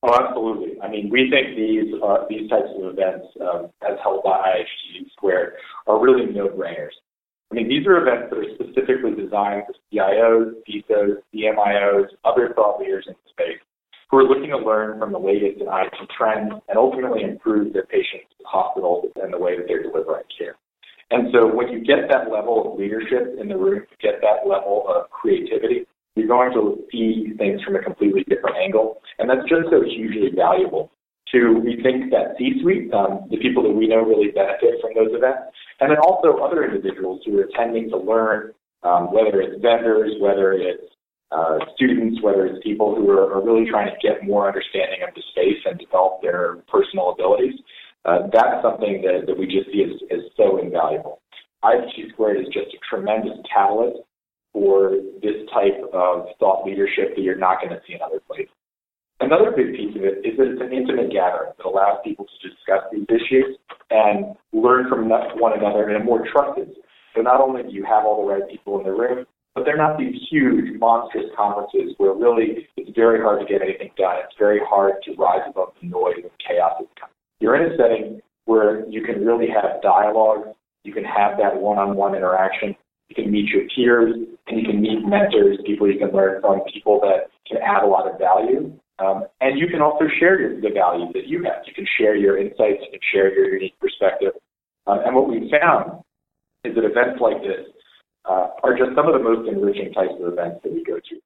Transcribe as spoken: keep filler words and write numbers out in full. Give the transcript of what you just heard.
Oh, absolutely. I mean, we think these uh, these types of events, um, as held by I H G Squared, are really no-brainers. I mean, these are events that are specifically designed for C I Os, C I S Os, C M I Os, other thought leaders in the space who are looking to learn from the latest in I H G trends and ultimately improve their patients' hospitals and the way that they're delivering care. And so when you get that level of leadership in the room, you get that level of creativity, you're going to see things from a completely different angle. And that's just so hugely valuable to, we think, that C-suite, um, the people that we know really benefit from those events, and then also other individuals who are attending to learn, um, whether it's vendors, whether it's uh, students, whether it's people who are, are really trying to get more understanding of the space and develop their personal abilities. Uh, that's something that, that we just see as, as so invaluable. I H G Squared is just a tremendous catalyst for this type of thought leadership that you're not going to see in other places. Another big piece of it is that it's an intimate gathering that allows people to discuss these issues and learn from one another in a more trusted. So not only do you have all the right people in the room, but they're not these huge, monstrous conferences where really it's very hard to get anything done. It's very hard to rise above the noise and chaos that's coming. You're in a setting where you can really have dialogue, you can have that one-on-one interaction, you can meet your peers, and you can meet mentors, people you can learn from, people that can add a lot of value. Um, and you can also share your, the values that you have. You can share your insights, you can share your unique perspective. Um, and what we've found is that events like this uh, are just some of the most enriching types of events that we go to.